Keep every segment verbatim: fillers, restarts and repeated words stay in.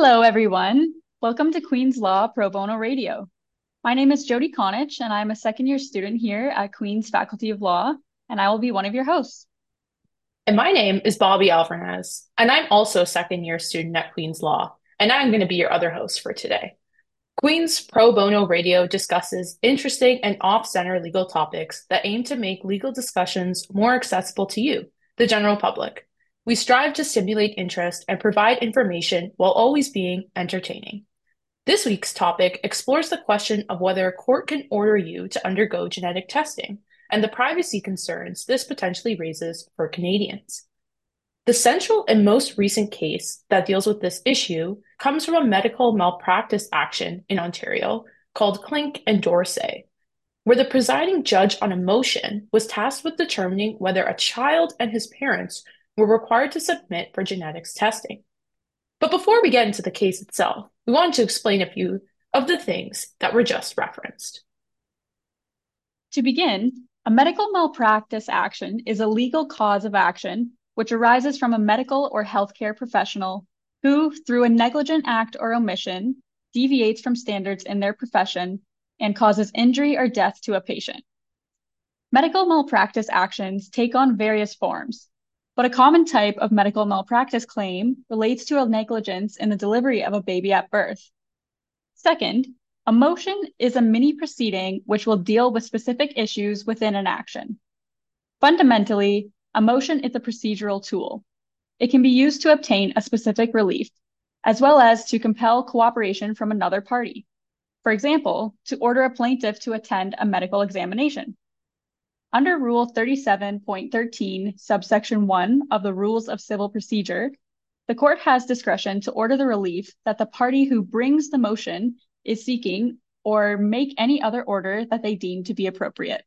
Hello, everyone. Welcome to Queen's Law Pro Bono Radio. My name is Jody Conich, and I'm a second year student here at Queen's Faculty of Law, and I will be one of your hosts. And my name is Bobby Alvarez, and I'm also a second year student at Queen's Law, and I'm going to be your other host for today. Queen's Pro Bono Radio discusses interesting and off-center legal topics that aim to make legal discussions more accessible to you, the general public. We strive to stimulate interest and provide information while always being entertaining. This week's topic explores the question of whether a court can order you to undergo genetic testing and the privacy concerns this potentially raises for Canadians. The central and most recent case that deals with this issue comes from a medical malpractice action in Ontario called Clink and Dorsey, where the presiding judge on a motion was tasked with determining whether a child and his parents were required to submit for genetics testing. But before we get into the case itself, we wanted to explain a few of the things that were just referenced. To begin, a medical malpractice action is a legal cause of action which arises from a medical or healthcare professional who, through a negligent act or omission, deviates from standards in their profession and causes injury or death to a patient. Medical malpractice actions take on various forms, but a common type of medical malpractice claim relates to a negligence in the delivery of a baby at birth. Second, a motion is a mini proceeding which will deal with specific issues within an action. Fundamentally, a motion is a procedural tool. It can be used to obtain a specific relief, as well as to compel cooperation from another party. For example, to order a plaintiff to attend a medical examination. Under Rule thirty-seven point thirteen, subsection one of the Rules of Civil Procedure, the court has discretion to order the relief that the party who brings the motion is seeking or make any other order that they deem to be appropriate.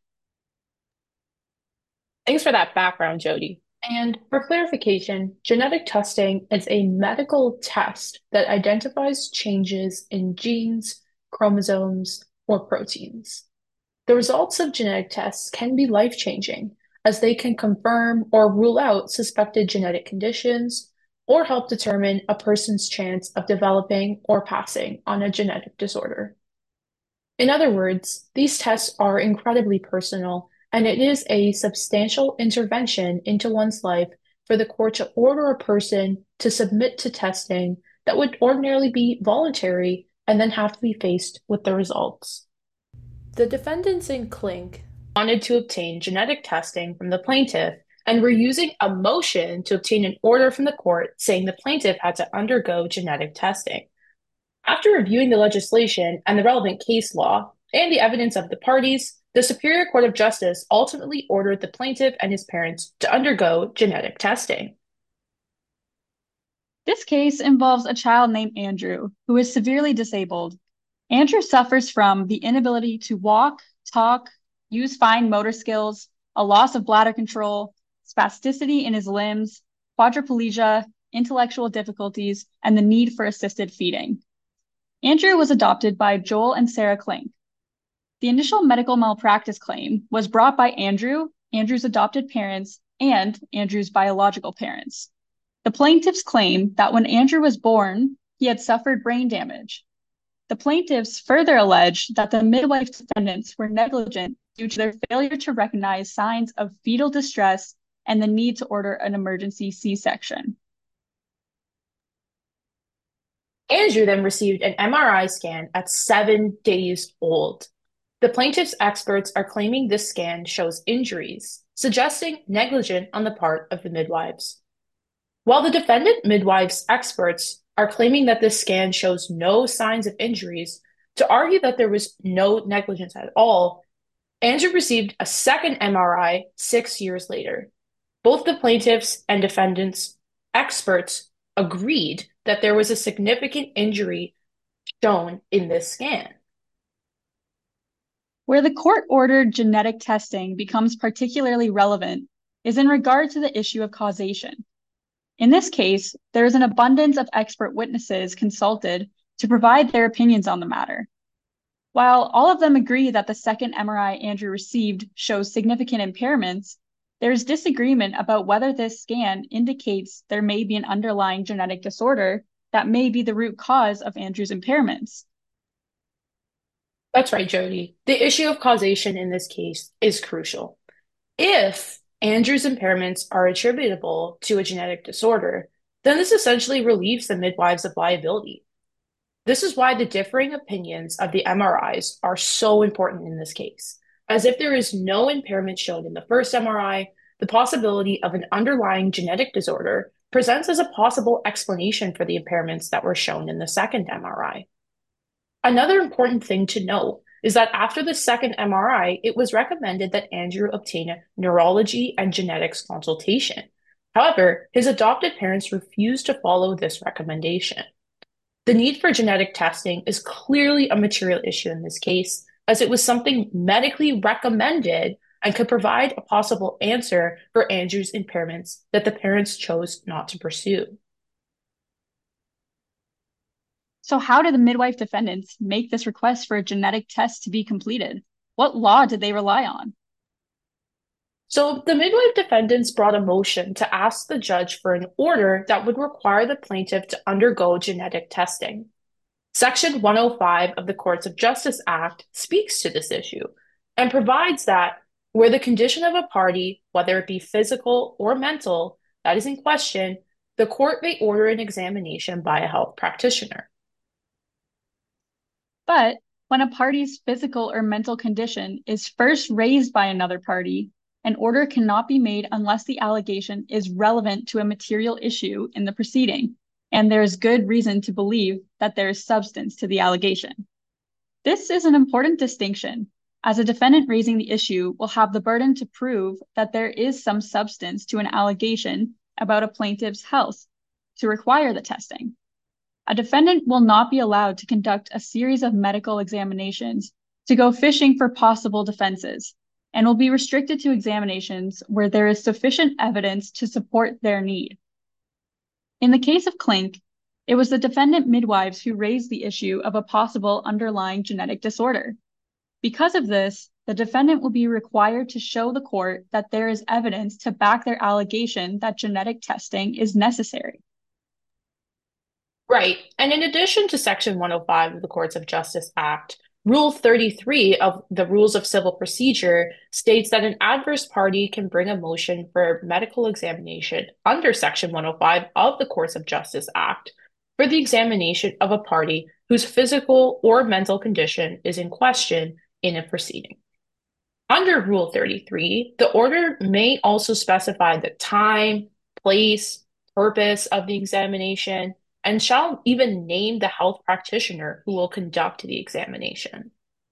Thanks for that background, Jody. And for clarification, genetic testing is a medical test that identifies changes in genes, chromosomes, or proteins. The results of genetic tests can be life-changing, as they can confirm or rule out suspected genetic conditions or help determine a person's chance of developing or passing on a genetic disorder. In other words, these tests are incredibly personal, and it is a substantial intervention into one's life for the court to order a person to submit to testing that would ordinarily be voluntary and then have to be faced with the results. The defendants in Clink wanted to obtain genetic testing from the plaintiff and were using a motion to obtain an order from the court saying the plaintiff had to undergo genetic testing. After reviewing the legislation and the relevant case law and the evidence of the parties, the Superior Court of Justice ultimately ordered the plaintiff and his parents to undergo genetic testing. This case involves a child named Andrew, who is severely disabled. Andrew suffers from the inability to walk, talk, use fine motor skills, a loss of bladder control, spasticity in his limbs, quadriplegia, intellectual difficulties, and the need for assisted feeding. Andrew was adopted by Joel and Sarah Clink. The initial medical malpractice claim was brought by Andrew, Andrew's adopted parents, and Andrew's biological parents. The plaintiffs claim that when Andrew was born, he had suffered brain damage. The plaintiffs further allege that the midwife defendants were negligent due to their failure to recognize signs of fetal distress and the need to order an emergency C-section. Andrew then received an M R I scan at seven days old. The plaintiff's experts are claiming this scan shows injuries, suggesting negligence on the part of the midwives. While the defendant midwives' experts are claiming that this scan shows no signs of injuries, to argue that there was no negligence at all, Andrew received a second M R I six years later. Both the plaintiffs and defendants' experts agreed that there was a significant injury shown in this scan. Where the court-ordered genetic testing becomes particularly relevant is in regard to the issue of causation. In this case, there is an abundance of expert witnesses consulted to provide their opinions on the matter. While all of them agree that the second M R I Andrew received shows significant impairments, there is disagreement about whether this scan indicates there may be an underlying genetic disorder that may be the root cause of Andrew's impairments. That's right, Jody. The issue of causation in this case is crucial. If Andrew's impairments are attributable to a genetic disorder, then this essentially relieves the midwives of liability. This is why the differing opinions of the M R Is are so important in this case, as if there is no impairment shown in the first M R I, the possibility of an underlying genetic disorder presents as a possible explanation for the impairments that were shown in the second M R I. Another important thing to note is that after the second M R I, it was recommended that Andrew obtain a neurology and genetics consultation. However, his adopted parents refused to follow this recommendation. The need for genetic testing is clearly a material issue in this case, as it was something medically recommended and could provide a possible answer for Andrew's impairments that the parents chose not to pursue. So how did the midwife defendants make this request for a genetic test to be completed? What law did they rely on? So the midwife defendants brought a motion to ask the judge for an order that would require the plaintiff to undergo genetic testing. Section one oh five of the Courts of Justice Act speaks to this issue and provides that where the condition of a party, whether it be physical or mental, that is in question, the court may order an examination by a health practitioner. But when a party's physical or mental condition is first raised by another party, an order cannot be made unless the allegation is relevant to a material issue in the proceeding, and there is good reason to believe that there is substance to the allegation. This is an important distinction, as a defendant raising the issue will have the burden to prove that there is some substance to an allegation about a plaintiff's health to require the testing. A defendant will not be allowed to conduct a series of medical examinations to go fishing for possible defenses, and will be restricted to examinations where there is sufficient evidence to support their need. In the case of Klink, it was the defendant midwives who raised the issue of a possible underlying genetic disorder. Because of this, the defendant will be required to show the court that there is evidence to back their allegation that genetic testing is necessary. Right. And in addition to Section one oh five of the Courts of Justice Act, Rule thirty-three of the Rules of Civil Procedure states that an adverse party can bring a motion for medical examination under Section one oh five of the Courts of Justice Act for the examination of a party whose physical or mental condition is in question in a proceeding. Under Rule thirty-three, the order may also specify the time, place, purpose of the examination, and shall even name the health practitioner who will conduct the examination.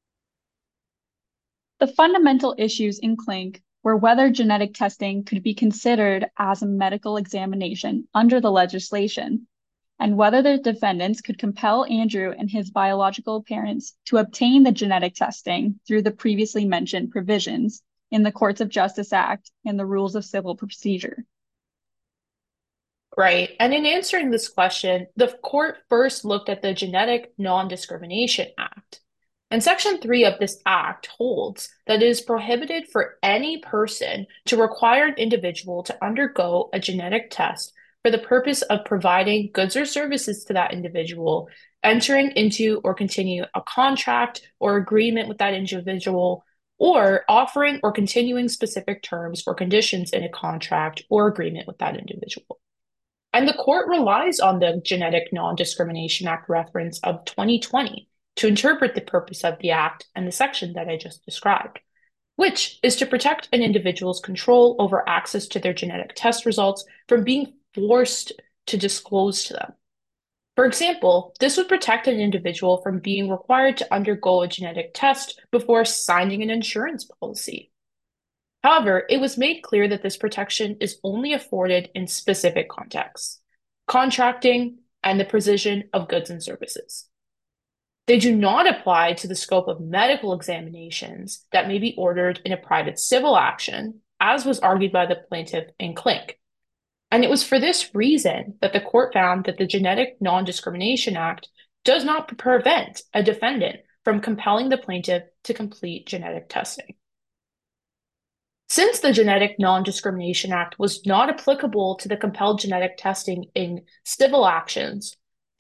The fundamental issues in Klink were whether genetic testing could be considered as a medical examination under the legislation, and whether the defendants could compel Andrew and his biological parents to obtain the genetic testing through the previously mentioned provisions in the Courts of Justice Act and the Rules of Civil Procedure. Right. And in answering this question, the court first looked at the Genetic Non-Discrimination Act. And Section three of this act holds that it is prohibited for any person to require an individual to undergo a genetic test for the purpose of providing goods or services to that individual, entering into or continue a contract or agreement with that individual, or offering or continuing specific terms or conditions in a contract or agreement with that individual. And the court relies on the Genetic Non-Discrimination Act reference of twenty twenty to interpret the purpose of the act and the section that I just described, which is to protect an individual's control over access to their genetic test results from being forced to disclose to them. For example, this would protect an individual from being required to undergo a genetic test before signing an insurance policy. However, it was made clear that this protection is only afforded in specific contexts, contracting and the provision of goods and services. They do not apply to the scope of medical examinations that may be ordered in a private civil action, as was argued by the plaintiff in Klink. And it was for this reason that the court found that the Genetic Non-Discrimination Act does not prevent a defendant from compelling the plaintiff to complete genetic testing. Since the Genetic Non-Discrimination Act was not applicable to the compelled genetic testing in civil actions,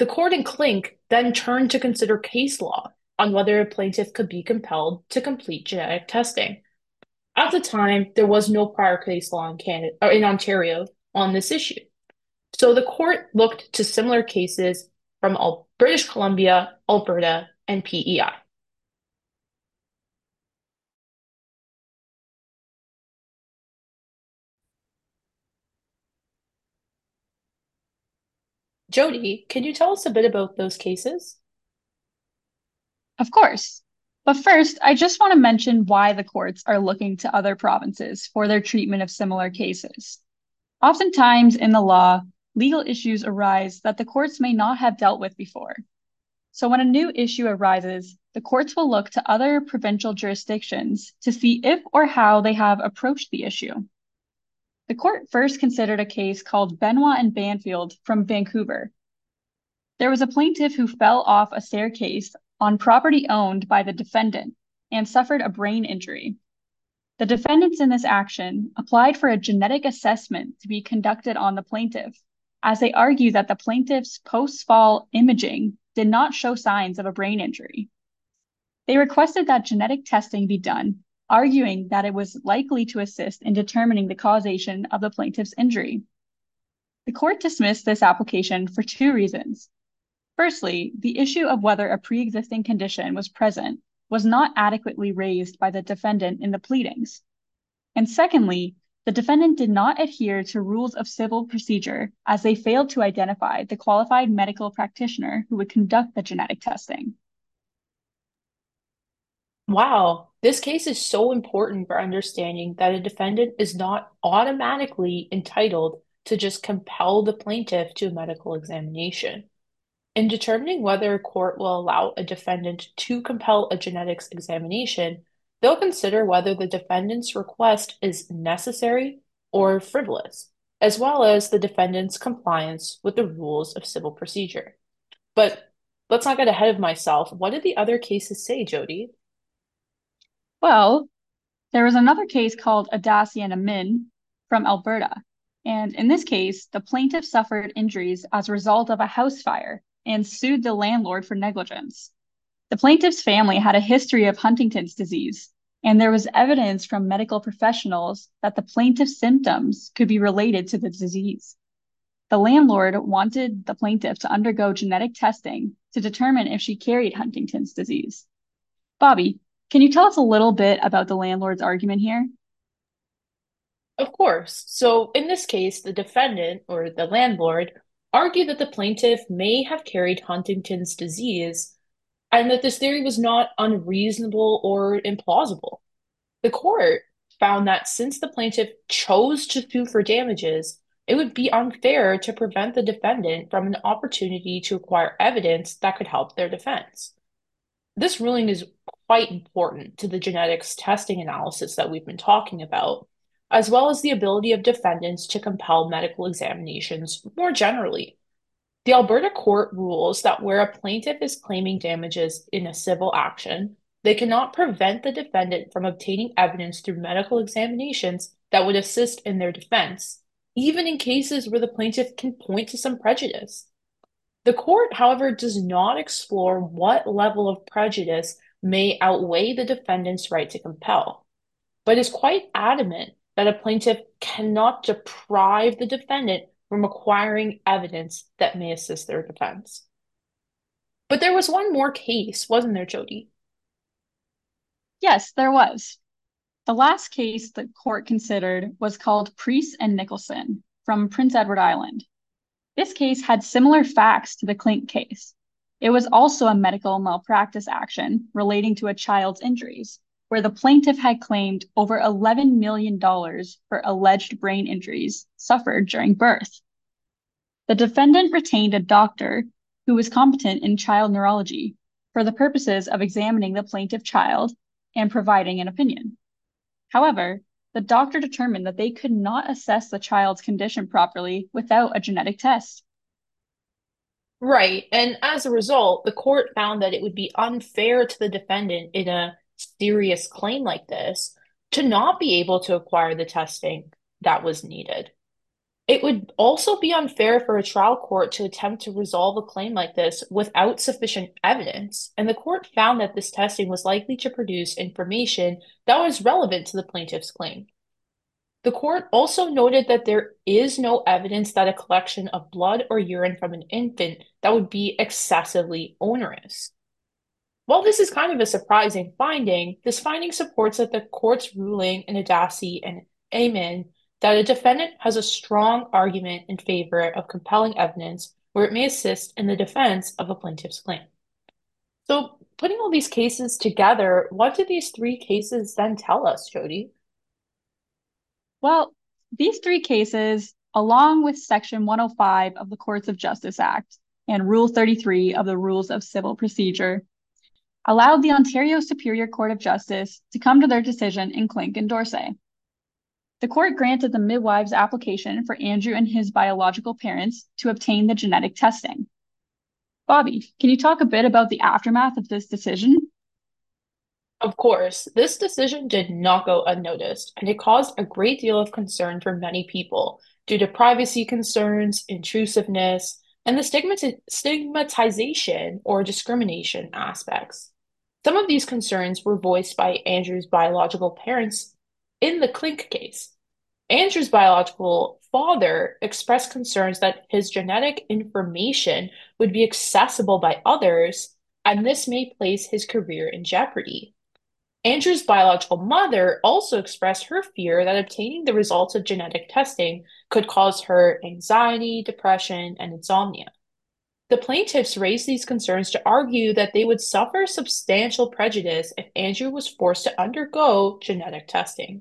The court in Clink then turned to consider case law on whether a plaintiff could be compelled to complete genetic testing. At the time, there was no prior case law in Canada or in Ontario on this issue. So the court looked to similar cases from Al- British Columbia, Alberta, and P E I. Jody, can you tell us a bit about those cases? Of course. But first, I just want to mention why the courts are looking to other provinces for their treatment of similar cases. Oftentimes in the law, legal issues arise that the courts may not have dealt with before. So when a new issue arises, the courts will look to other provincial jurisdictions to see if or how they have approached the issue. The court first considered a case called Benoit and Banfield from Vancouver. There was a plaintiff who fell off a staircase on property owned by the defendant and suffered a brain injury. The defendants in this action applied for a genetic assessment to be conducted on the plaintiff, as they argue that the plaintiff's post-fall imaging did not show signs of a brain injury. They requested that genetic testing be done, arguing that it was likely to assist in determining the causation of the plaintiff's injury. The court dismissed this application for two reasons. Firstly, the issue of whether a pre-existing condition was present was not adequately raised by the defendant in the pleadings. And secondly, the defendant did not adhere to rules of civil procedure as they failed to identify the qualified medical practitioner who would conduct the genetic testing. Wow, this case is so important for understanding that a defendant is not automatically entitled to just compel the plaintiff to a medical examination. In determining whether a court will allow a defendant to compel a genetics examination, they'll consider whether the defendant's request is necessary or frivolous, as well as the defendant's compliance with the rules of civil procedure. But let's not get ahead of myself. What did the other cases say, Jody? Well, there was another case called Adasi and Amin from Alberta. And in this case, the plaintiff suffered injuries as a result of a house fire and sued the landlord for negligence. The plaintiff's family had a history of Huntington's disease, and there was evidence from medical professionals that the plaintiff's symptoms could be related to the disease. The landlord wanted the plaintiff to undergo genetic testing to determine if she carried Huntington's disease. Bobby, can you tell us a little bit about the landlord's argument here? Of course. So in this case, the defendant or the landlord argued that the plaintiff may have carried Huntington's disease and that this theory was not unreasonable or implausible. The court found that since the plaintiff chose to sue for damages, it would be unfair to prevent the defendant from an opportunity to acquire evidence that could help their defense. This ruling is quite important to the genetics testing analysis that we've been talking about, as well as the ability of defendants to compel medical examinations more generally. The Alberta court rules that where a plaintiff is claiming damages in a civil action, they cannot prevent the defendant from obtaining evidence through medical examinations that would assist in their defense, even in cases where the plaintiff can point to some prejudice. The court, however, does not explore what level of prejudice may outweigh the defendant's right to compel, but is quite adamant that a plaintiff cannot deprive the defendant from acquiring evidence that may assist their defense. But there was one more case, wasn't there, Jody? Yes, there was. The last case the court considered was called Priest and Nicholson from Prince Edward Island. This case had similar facts to the Clink case. It was also a medical malpractice action relating to a child's injuries, where the plaintiff had claimed over eleven million dollars for alleged brain injuries suffered during birth. The defendant retained a doctor who was competent in child neurology for the purposes of examining the plaintiff child and providing an opinion. However, the doctor determined that they could not assess the child's condition properly without a genetic test. Right. And as a result, the court found that it would be unfair to the defendant in a serious claim like this to not be able to acquire the testing that was needed. It would also be unfair for a trial court to attempt to resolve a claim like this without sufficient evidence, and the court found that this testing was likely to produce information that was relevant to the plaintiff's claim. The court also noted that there is no evidence that a collection of blood or urine from an infant that would be excessively onerous. While this is kind of a surprising finding, this finding supports that the court's ruling in Adasi and Amen that a defendant has a strong argument in favor of compelling evidence where it may assist in the defense of a plaintiff's claim. So, putting all these cases together, what do these three cases then tell us, Jody? Well, these three cases, along with Section one oh five of the Courts of Justice Act and Rule thirty-three of the Rules of Civil Procedure, allowed the Ontario Superior Court of Justice to come to their decision in Clink and Dorsey. The court granted the midwife's application for Andrew and his biological parents to obtain the genetic testing. Bobby, can you talk a bit about the aftermath of this decision? Of course, this decision did not go unnoticed, and it caused a great deal of concern for many people due to privacy concerns, intrusiveness, and the stigmati- stigmatization or discrimination aspects. Some of these concerns were voiced by Andrew's biological parents in the Clink case. Andrew's biological father expressed concerns that his genetic information would be accessible by others, and this may place his career in jeopardy. Andrew's biological mother also expressed her fear that obtaining the results of genetic testing could cause her anxiety, depression, and insomnia. The plaintiffs raised these concerns to argue that they would suffer substantial prejudice if Andrew was forced to undergo genetic testing.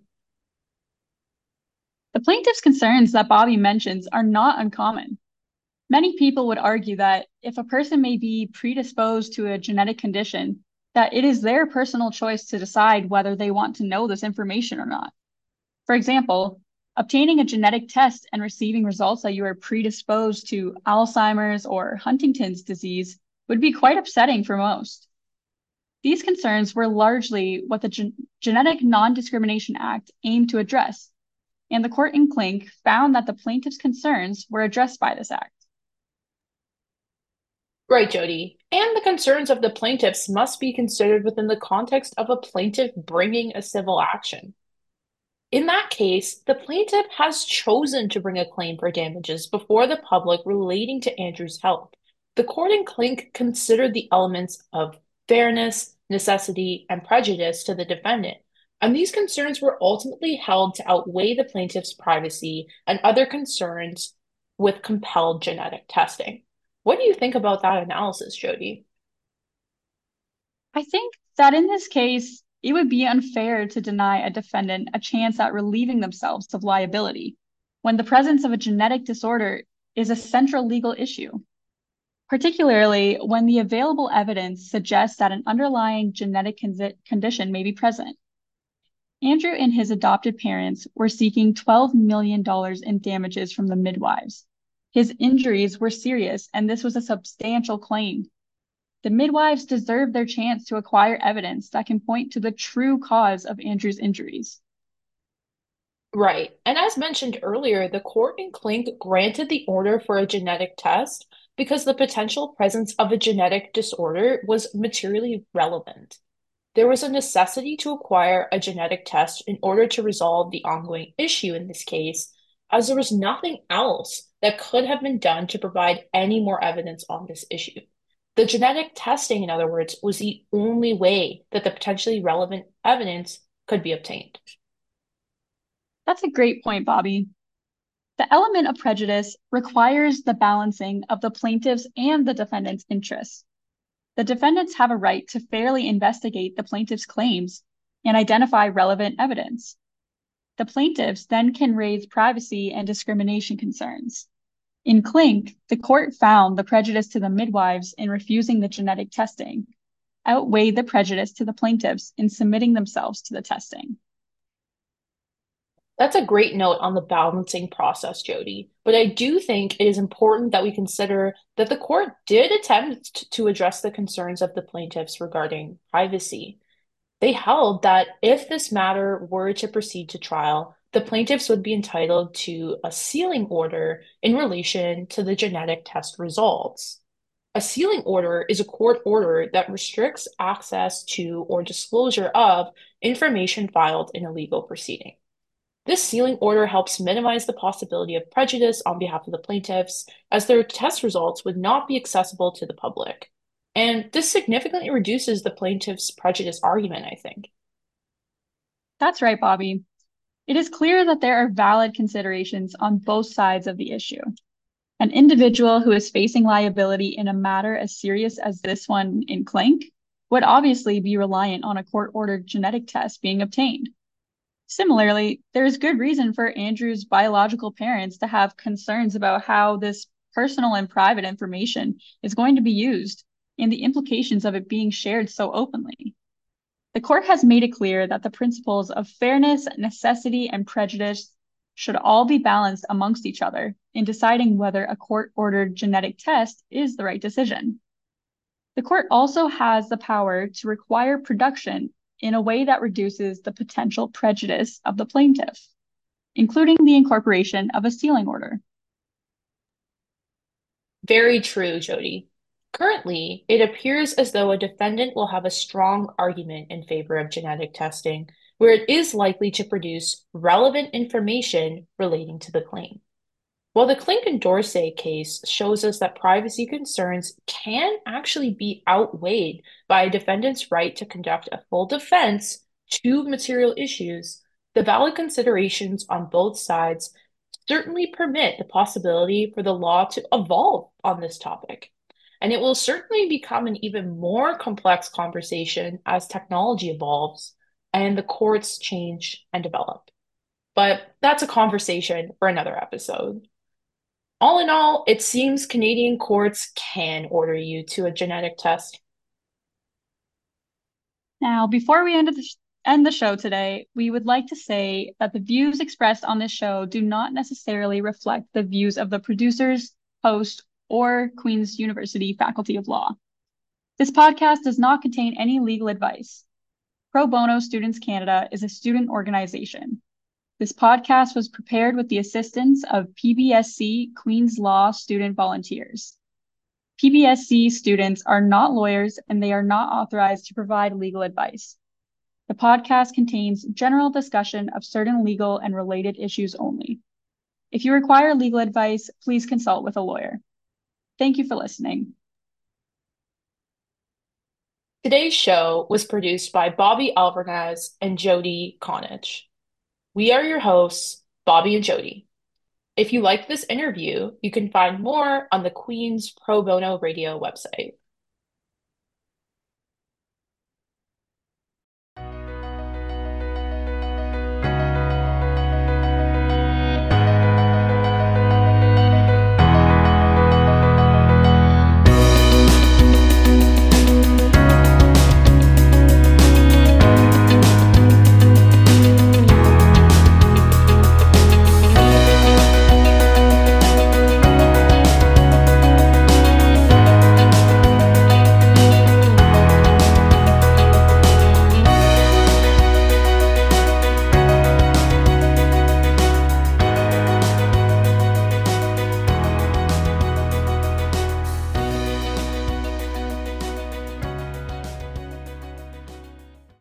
The plaintiff's concerns that Bobby mentions are not uncommon. Many people would argue that if a person may be predisposed to a genetic condition, that it is their personal choice to decide whether they want to know this information or not. For example, obtaining a genetic test and receiving results that you are predisposed to Alzheimer's or Huntington's disease would be quite upsetting for most. These concerns were largely what the Gen- Genetic Non-Discrimination Act aimed to address, and the court in Clink found that the plaintiff's concerns were addressed by this act. Right, Jody. And the concerns of the plaintiffs must be considered within the context of a plaintiff bringing a civil action. In that case, the plaintiff has chosen to bring a claim for damages before the public relating to Andrew's health. The court in Clink considered the elements of fairness, necessity, and prejudice to the defendant, and these concerns were ultimately held to outweigh the plaintiff's privacy and other concerns with compelled genetic testing. What do you think about that analysis, Jody? I think that in this case, it would be unfair to deny a defendant a chance at relieving themselves of liability when the presence of a genetic disorder is a central legal issue, particularly when the available evidence suggests that an underlying genetic con- condition may be present. Andrew and his adopted parents were seeking twelve million dollars in damages from the midwives. His injuries were serious, and this was a substantial claim. The midwives deserve their chance to acquire evidence that can point to the true cause of Andrew's injuries. Right. And as mentioned earlier, the court in Clink granted the order for a genetic test because the potential presence of a genetic disorder was materially relevant. There was a necessity to acquire a genetic test in order to resolve the ongoing issue in this case, as there was nothing else that could have been done to provide any more evidence on this issue. The genetic testing, in other words, was the only way that the potentially relevant evidence could be obtained. That's a great point, Bobby. The element of prejudice requires the balancing of the plaintiff's and the defendant's interests. The defendants have a right to fairly investigate the plaintiff's claims and identify relevant evidence. The plaintiffs then can raise privacy and discrimination concerns. In Clink, the court found the prejudice to the midwives in refusing the genetic testing outweighed the prejudice to the plaintiffs in submitting themselves to the testing. That's a great note on the balancing process, Jody. But I do think it is important that we consider that the court did attempt to address the concerns of the plaintiffs regarding privacy. They held that if this matter were to proceed to trial, the plaintiffs would be entitled to a sealing order in relation to the genetic test results. A sealing order is a court order that restricts access to or disclosure of information filed in a legal proceeding. This sealing order helps minimize the possibility of prejudice on behalf of the plaintiffs, as their test results would not be accessible to the public. And this significantly reduces the plaintiff's prejudice argument, I think. That's right, Bobby. It is clear that there are valid considerations on both sides of the issue. An individual who is facing liability in a matter as serious as this one in Clink would obviously be reliant on a court-ordered genetic test being obtained. Similarly, there is good reason for Andrew's biological parents to have concerns about how this personal and private information is going to be used and the implications of it being shared so openly. The court has made it clear that the principles of fairness, necessity, and prejudice should all be balanced amongst each other in deciding whether a court-ordered genetic test is the right decision. The court also has the power to require production in a way that reduces the potential prejudice of the plaintiff, including the incorporation of a sealing order. Very true, Jody. Currently, it appears as though a defendant will have a strong argument in favor of genetic testing, where it is likely to produce relevant information relating to the claim. While the Clink and Dorsey case shows us that privacy concerns can actually be outweighed by a defendant's right to conduct a full defense to material issues, the valid considerations on both sides certainly permit the possibility for the law to evolve on this topic. And it will certainly become an even more complex conversation as technology evolves and the courts change and develop. But that's a conversation for another episode. All in all, it seems Canadian courts can order you to a genetic test. Now, before we end the, sh- end the show today, we would like to say that the views expressed on this show do not necessarily reflect the views of the producers, host, or Queen's University Faculty of Law. This podcast does not contain any legal advice. Pro Bono Students Canada is a student organization. This podcast was prepared with the assistance of P B S C Queen's Law student volunteers. P B S C students are not lawyers and they are not authorized to provide legal advice. The podcast contains general discussion of certain legal and related issues only. If you require legal advice, please consult with a lawyer. Thank you for listening. Today's show was produced by Bobby Alvarez and Jody Connage. We are your hosts, Bobby and Jody. If you liked this interview, you can find more on the Queen's Pro Bono Radio website.